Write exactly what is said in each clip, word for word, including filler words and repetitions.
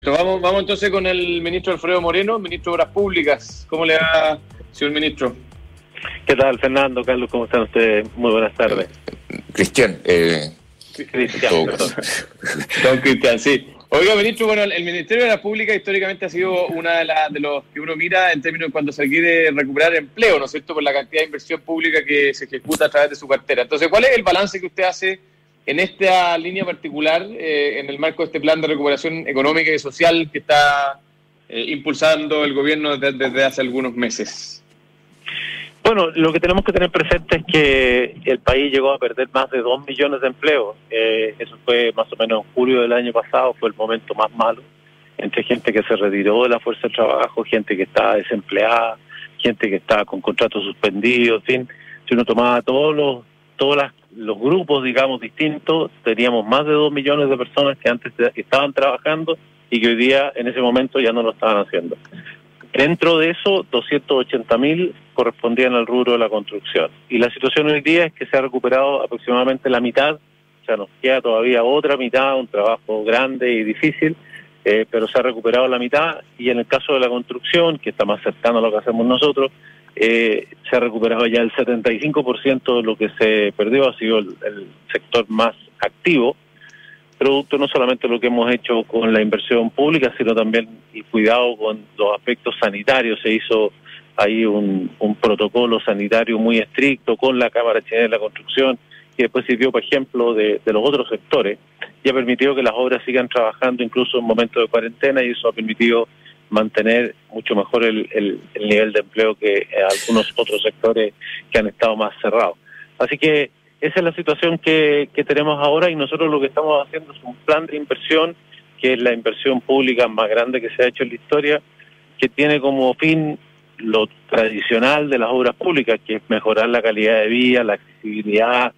Vamos, vamos entonces con el ministro Alfredo Moreno, ministro de Obras Públicas. ¿Cómo le va, señor ministro? ¿Qué tal, Fernando? Carlos, ¿cómo están ustedes? Muy buenas tardes. Cristian. Eh, Cristian, perdón. Don Cristian, sí. Oiga, ministro, bueno, el Ministerio de Obras Públicas históricamente ha sido una de, la, de los que uno mira en términos de cuando se quiere recuperar empleo, ¿no es cierto?, por la cantidad de inversión pública que se ejecuta a través de su cartera. Entonces, ¿cuál es el balance que usted hace en esta línea particular, eh, en el marco de este plan de recuperación económica y social que está eh, impulsando el gobierno desde, desde hace algunos meses? Bueno, lo que tenemos que tener presente es que el país llegó a perder más de dos millones de empleos. Eh, eso fue más o menos en julio del año pasado, fue el momento más malo, entre gente que se retiró de la fuerza de trabajo, gente que está desempleada, gente que está con contratos suspendidos, en fin. Si uno tomaba todos los, todos las, los grupos, digamos, distintos, teníamos más de dos millones de personas que antes estaban trabajando y que hoy día, en ese momento, ya no lo estaban haciendo. Dentro de eso, doscientos ochenta mil correspondían al rubro de la construcción. Y la situación hoy día es que se ha recuperado aproximadamente la mitad, o sea, nos queda todavía otra mitad, un trabajo grande y difícil, eh, pero se ha recuperado la mitad, y en el caso de la construcción, que está más cercano a lo que hacemos nosotros, eh, se ha recuperado ya el setenta y cinco por ciento de lo que se perdió, ha sido el, el sector más activo, producto no solamente de lo que hemos hecho con la inversión pública, sino también, y cuidado con los aspectos sanitarios, se hizo ahí un, un protocolo sanitario muy estricto con la Cámara Chilena de la Construcción, que después sirvió, por ejemplo, de, de los otros sectores, y ha permitido que las obras sigan trabajando incluso en momentos de cuarentena, y eso ha permitido mantener mucho mejor el, el, el nivel de empleo que algunos otros sectores que han estado más cerrados. Así que esa es la situación que, que tenemos ahora, y nosotros lo que estamos haciendo es un plan de inversión, que es la inversión pública más grande que se ha hecho en la historia, que tiene como fin lo tradicional de las obras públicas, que es mejorar la calidad de vida, la accesibilidad,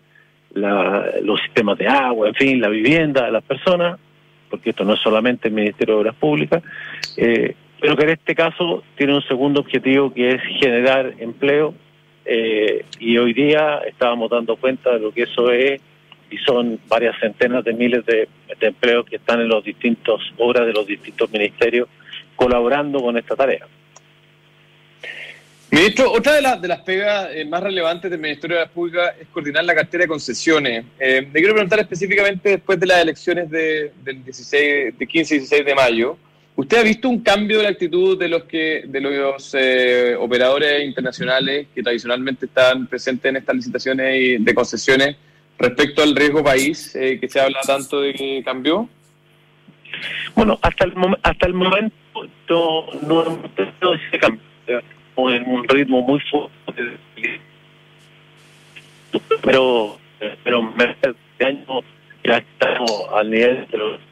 la, los sistemas de agua, en fin, la vivienda de las personas, porque esto no es solamente el Ministerio de Obras Públicas, eh, pero que en este caso tiene un segundo objetivo, que es generar empleo. Eh, y hoy día estábamos dando cuenta de lo que eso es, y son varias centenas de miles de, de empleos que están en los distintos obras de los distintos ministerios colaborando con esta tarea. Ministro, otra de, la, de las pegas eh, más relevantes del Ministerio de Obras Públicas es coordinar la cartera de concesiones. Eh, le quiero preguntar específicamente, después de las elecciones de, del dieciséis, de quince y dieciséis de mayo, ¿usted ha visto un cambio de la actitud de los que de los eh, operadores internacionales que tradicionalmente están presentes en estas licitaciones de concesiones respecto al riesgo país, eh, que se habla tanto de que cambió? Bueno, hasta el, mom- hasta el momento no, no hemos tenido ese cambio, en un ritmo muy fuerte, pero pero este año ya estamos al nivel de los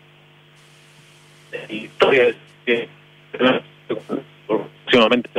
historias que próximamente,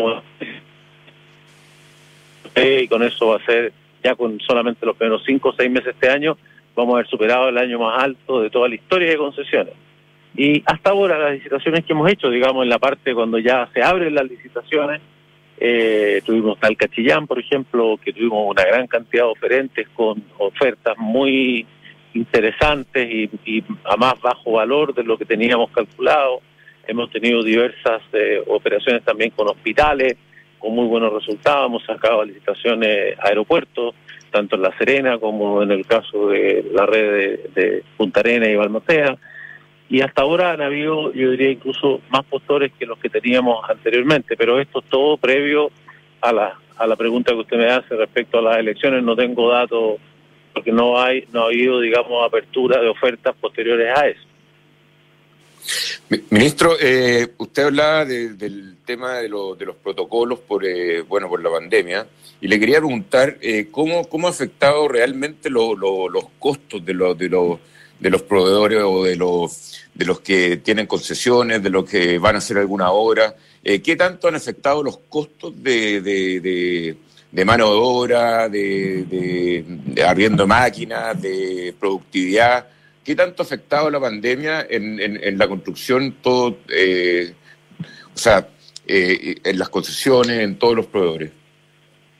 y con eso va a ser, ya con solamente los primeros cinco o seis meses de este año, vamos a haber superado el año más alto de toda la historia de concesiones. Y hasta ahora las licitaciones que hemos hecho, digamos, en la parte cuando ya se abren las licitaciones, eh, tuvimos Talca Chillán, por ejemplo, que tuvimos una gran cantidad de oferentes con ofertas muy interesantes y, y a más bajo valor de lo que teníamos calculado. Hemos tenido diversas eh, operaciones también con hospitales, con muy buenos resultados. Hemos sacado licitaciones aeropuertos, tanto en La Serena como en el caso de la red de, de Punta Arenas y Balmaceda. Y hasta ahora han habido, yo diría, incluso más postores que los que teníamos anteriormente, pero esto es todo previo a la, a la pregunta que usted me hace respecto a las elecciones. No tengo datos, porque no hay no ha habido, digamos, apertura de ofertas posteriores a eso. Ministro, eh, usted hablaba de, del tema de, lo, de los protocolos por eh, bueno por la pandemia, y le quería preguntar eh, cómo cómo ha afectado realmente lo, lo, los costos de los de los de los proveedores o de los de los que tienen concesiones, de los que van a hacer alguna obra. Eh, ¿Qué tanto han afectado los costos de de, de, de mano de obra, de, de, de arriendo de máquinas, de productividad? ¿Qué tanto ha afectado la pandemia en, en, en la construcción, todo, eh, o sea, eh, en las concesiones, en todos los proveedores?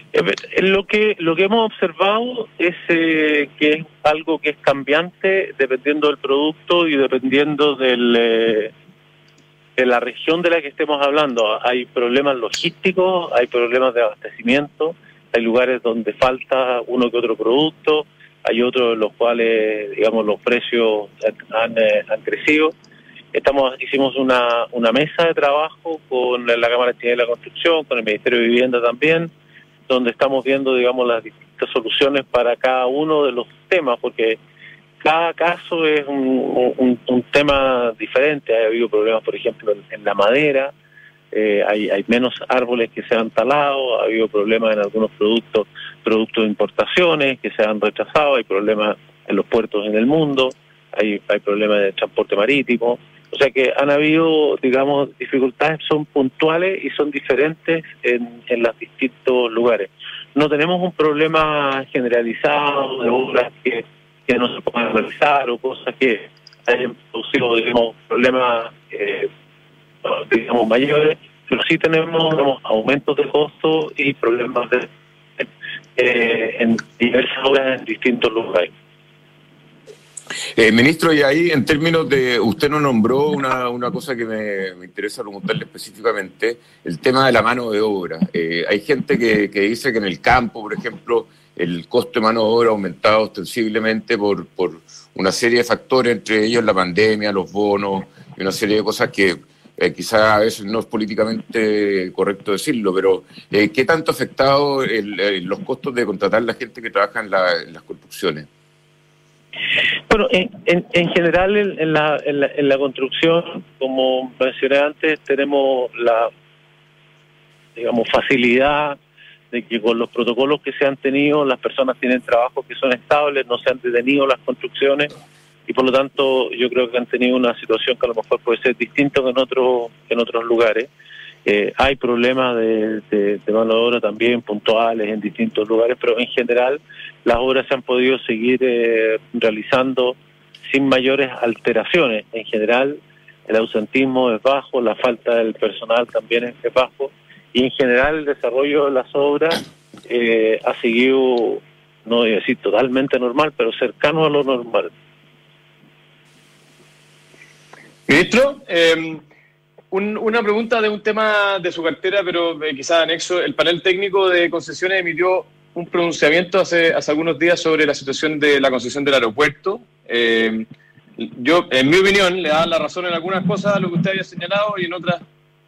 Lo que lo que hemos observado es eh, que es algo que es cambiante dependiendo del producto y dependiendo del, eh, de la región de la que estemos hablando. Hay problemas logísticos, hay problemas de abastecimiento, hay lugares donde falta uno que otro producto, hay otros en los cuales, digamos, los precios han, eh, han crecido. Estamos hicimos una, una mesa de trabajo con la Cámara de la Construcción, con el Ministerio de Vivienda también, donde estamos viendo, digamos, las distintas soluciones para cada uno de los temas, porque cada caso es un, un, un tema diferente. Ha habido problemas, por ejemplo, en, en la madera, eh, hay, hay menos árboles que se han talado, ha habido problemas en algunos productos, productos de importaciones que se han rechazado, hay problemas en los puertos en el mundo, hay, hay problemas de transporte marítimo. O sea que han habido, digamos, dificultades, son puntuales y son diferentes en, en los distintos lugares. No tenemos un problema generalizado de obras que, que no se puedan realizar o cosas que hayan producido, digamos, problemas, eh, digamos, mayores, pero sí tenemos, digamos, aumentos de costos y problemas de, eh, en diversas obras en distintos lugares. Eh, ministro, y ahí en términos de, usted nos nombró una, una cosa que me, me interesa preguntarle específicamente, el tema de la mano de obra. Eh, hay gente que, que dice que en el campo, por ejemplo, el costo de mano de obra ha aumentado ostensiblemente por, por una serie de factores, entre ellos la pandemia, los bonos y una serie de cosas que eh, quizás a veces no es políticamente correcto decirlo, pero eh, ¿qué tanto ha afectado el, el, los costos de contratar a la gente que trabaja en, la, en las construcciones? Bueno, en, en, en general en, en, la, en, la, en la construcción, como mencioné antes, tenemos la, digamos, facilidad de que con los protocolos que se han tenido, las personas tienen trabajos que son estables, no se han detenido las construcciones y por lo tanto yo creo que han tenido una situación que a lo mejor puede ser distinta que en, otro, que en otros lugares. Eh, hay problemas de, de, de mano de obra también puntuales en distintos lugares, pero en general las obras se han podido seguir eh, realizando sin mayores alteraciones. En general el ausentismo es bajo, la falta del personal también es bajo y en general el desarrollo de las obras eh, ha seguido, no voy a decir totalmente normal, pero cercano a lo normal. Ministro, eh... Un, una pregunta de un tema de su cartera, pero eh, quizás anexo. El panel técnico de concesiones emitió un pronunciamiento hace, hace algunos días sobre la situación de la concesión del aeropuerto. Eh, yo, en mi opinión, le da la razón en algunas cosas a lo que usted había señalado y en otras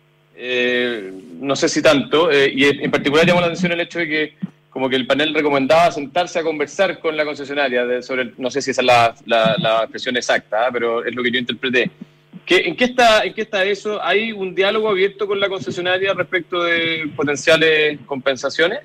eh, no sé si tanto. Eh, y en particular llamó la atención el hecho de que como que el panel recomendaba sentarse a conversar con la concesionaria de, sobre, el, no sé si esa es la, la, la expresión exacta, ¿eh? Pero es lo que yo interpreté. ¿Qué, en, qué está, ¿En qué está eso? ¿Hay un diálogo abierto con la concesionaria respecto de potenciales compensaciones?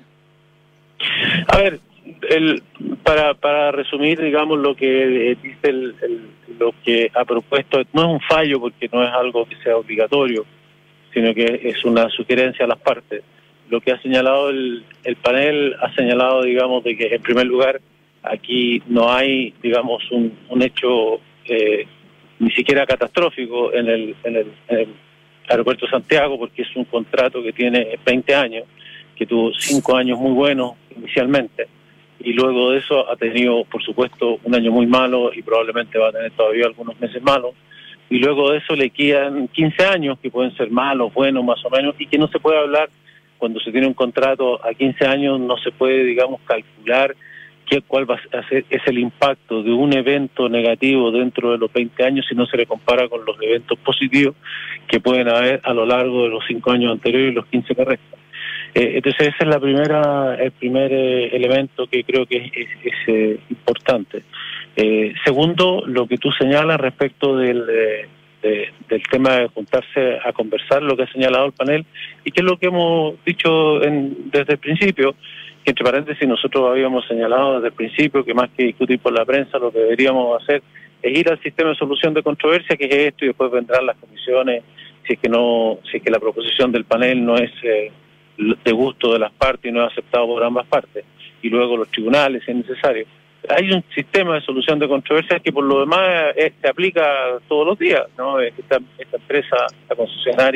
A ver, el, para, para resumir, digamos, lo que eh, dice el, el, lo que ha propuesto, no es un fallo porque no es algo que sea obligatorio, sino que es una sugerencia a las partes. Lo que ha señalado el, el panel, ha señalado, digamos, de que en primer lugar aquí no hay, digamos, un, un hecho eh, ni siquiera catastrófico en el, en, el, en el aeropuerto de Santiago, porque es un contrato que tiene veinte años, que tuvo cinco años muy buenos inicialmente, y luego de eso ha tenido, por supuesto, un año muy malo y probablemente va a tener todavía algunos meses malos, y luego de eso le quedan quince años que pueden ser malos, buenos, más o menos, y que no se puede hablar, cuando se tiene un contrato a quince años, no se puede, digamos, calcular qué, cuál va a ser es el impacto de un evento negativo dentro de los veinte años si no se le compara con los eventos positivos que pueden haber a lo largo de los cinco años anteriores y los quince que restan. Eh, entonces ese es la primera, el primer eh, elemento que creo que es, es, es eh, importante. Eh, segundo, lo que tú señalas respecto del, de, de, del tema de juntarse a conversar, lo que ha señalado el panel, y que es lo que hemos dicho en, desde el principio, que entre paréntesis nosotros habíamos señalado desde el principio que más que discutir por la prensa, lo que deberíamos hacer es ir al sistema de solución de controversia, que es esto, y después vendrán las comisiones, si es que no, si es que la proposición del panel no es eh, de gusto de las partes y no es aceptado por ambas partes, y luego los tribunales si es necesario. Hay un sistema de solución de controversias que por lo demás eh, se aplica todos los días, ¿no? Esta, esta empresa, la concesionaria,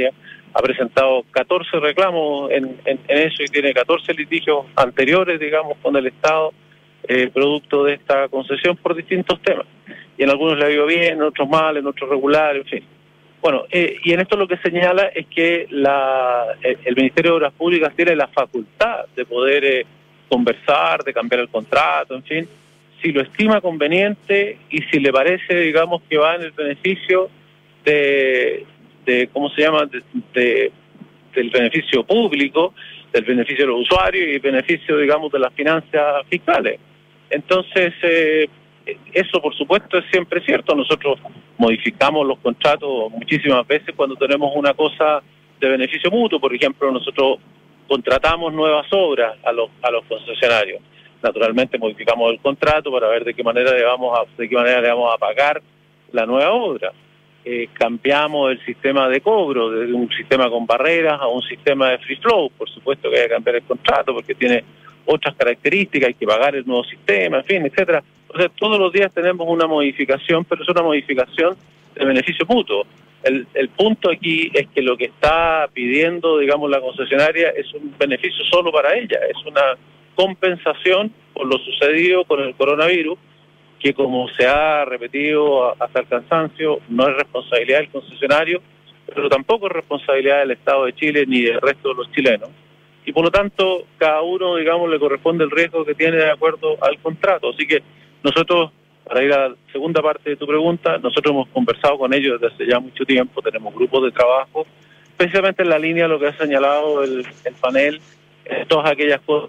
ha presentado catorce reclamos en, en, en eso y tiene catorce litigios anteriores, digamos, con el Estado, eh, producto de esta concesión por distintos temas. Y en algunos le ha ido bien, en otros mal, en otros regular, en fin. Bueno, eh, y en esto lo que señala es que la, el, el Ministerio de Obras Públicas tiene la facultad de poder eh, conversar, de cambiar el contrato, en fin, si lo estima conveniente y si le parece, digamos, que va en el beneficio de, de ¿cómo se llama?, de, de, del beneficio público, del beneficio de los usuarios y el beneficio, digamos, de las finanzas fiscales. Entonces, eh, eso por supuesto es siempre cierto. Nosotros modificamos los contratos muchísimas veces cuando tenemos una cosa de beneficio mutuo. Por ejemplo, nosotros contratamos nuevas obras a los a los concesionarios. Naturalmente modificamos el contrato para ver de qué manera le vamos a de qué manera le vamos a pagar la nueva obra. Eh, cambiamos el sistema de cobro de un sistema con barreras a un sistema de free flow. Por supuesto que hay que cambiar el contrato porque tiene otras características, hay que pagar el nuevo sistema, en fin, etcétera. O sea, todos los días tenemos una modificación, pero es una modificación de beneficio mutuo. El, el punto aquí es que lo que está pidiendo, digamos, la concesionaria es un beneficio solo para ella, es una compensación por lo sucedido con el coronavirus, que como se ha repetido hasta el cansancio, no es responsabilidad del concesionario, pero tampoco es responsabilidad del Estado de Chile ni del resto de los chilenos. Y por lo tanto, cada uno, digamos, le corresponde el riesgo que tiene de acuerdo al contrato. Así que nosotros, para ir a la segunda parte de tu pregunta, nosotros hemos conversado con ellos desde hace ya mucho tiempo, tenemos grupos de trabajo, precisamente en la línea de lo que ha señalado el, el panel, eh, todas aquellas cosas.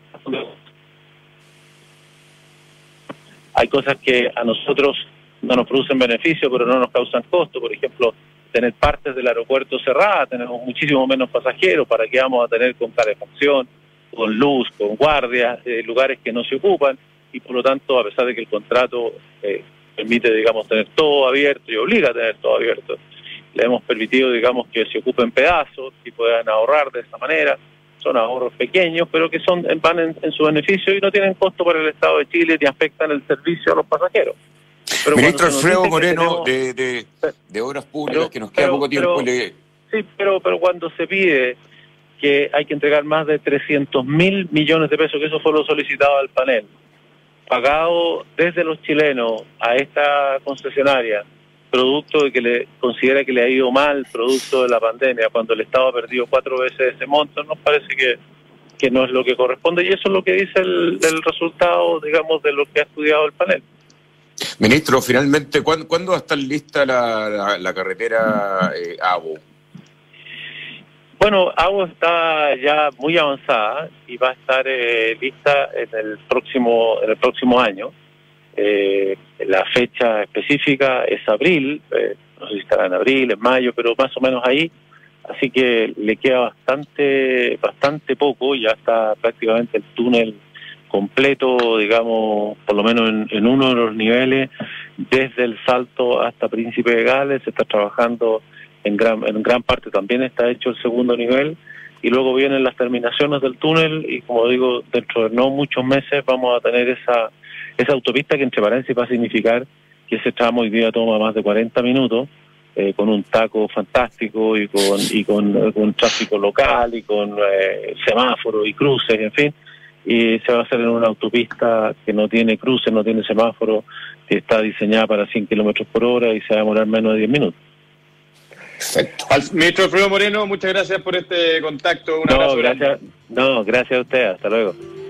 Hay cosas que a nosotros no nos producen beneficio, pero no nos causan costo. Por ejemplo, tener partes del aeropuerto cerradas, tenemos muchísimo menos pasajeros, ¿para qué vamos a tener con calefacción, con luz, con guardias, eh, lugares que no se ocupan? Y por lo tanto, a pesar de que el contrato eh, permite, digamos, tener todo abierto y obliga a tener todo abierto, le hemos permitido, digamos, que se ocupen pedazos y puedan ahorrar de esa manera. Son ahorros pequeños, pero que son van en, en su beneficio y no tienen costo para el Estado de Chile ni afectan el servicio a los pasajeros. Pero Ministro Alfredo Moreno, tenemos, de, de, de Obras Públicas, pero, que nos queda pero, poco tiempo. Pero, le... Sí, pero, pero cuando se pide que hay que entregar más de trescientos mil millones de pesos, que eso fue lo solicitado al panel, pagado desde los chilenos a esta concesionaria, producto de que le considera que le ha ido mal, producto de la pandemia, cuando el Estado ha perdido cuatro veces ese monto, nos parece que, que no es lo que corresponde, y eso es lo que dice el, el resultado, digamos, de lo que ha estudiado el panel. Ministro, finalmente, ¿cuándo, ¿cuándo va a estar lista la, la, la carretera eh, AVO? Bueno, AVO está ya muy avanzada y va a estar eh, lista en el próximo en el próximo año. Eh, la fecha específica es abril, eh, no sé si estará en abril, en mayo, pero más o menos ahí. Así que le queda bastante bastante poco, ya está prácticamente el túnel completo, digamos, por lo menos en, en uno de los niveles, desde el Salto hasta Príncipe de Gales. Se está trabajando en gran, en gran parte, también está hecho el segundo nivel, y luego vienen las terminaciones del túnel, y como digo, dentro de no muchos meses vamos a tener esa esa autopista que, entre paréntesis, va a significar que ese tramo hoy día toma más de cuarenta minutos, eh, con un taco fantástico y con y con, con tráfico local y con eh, semáforos y cruces, en fin. Y se va a hacer en una autopista que no tiene cruces, no tiene semáforo, que está diseñada para cien kilómetros por hora y se va a demorar menos de diez minutos. Perfecto. Al ministro Alfredo Moreno, muchas gracias por este contacto. Un no, abrazo. Gracias, no, gracias a usted. Hasta luego.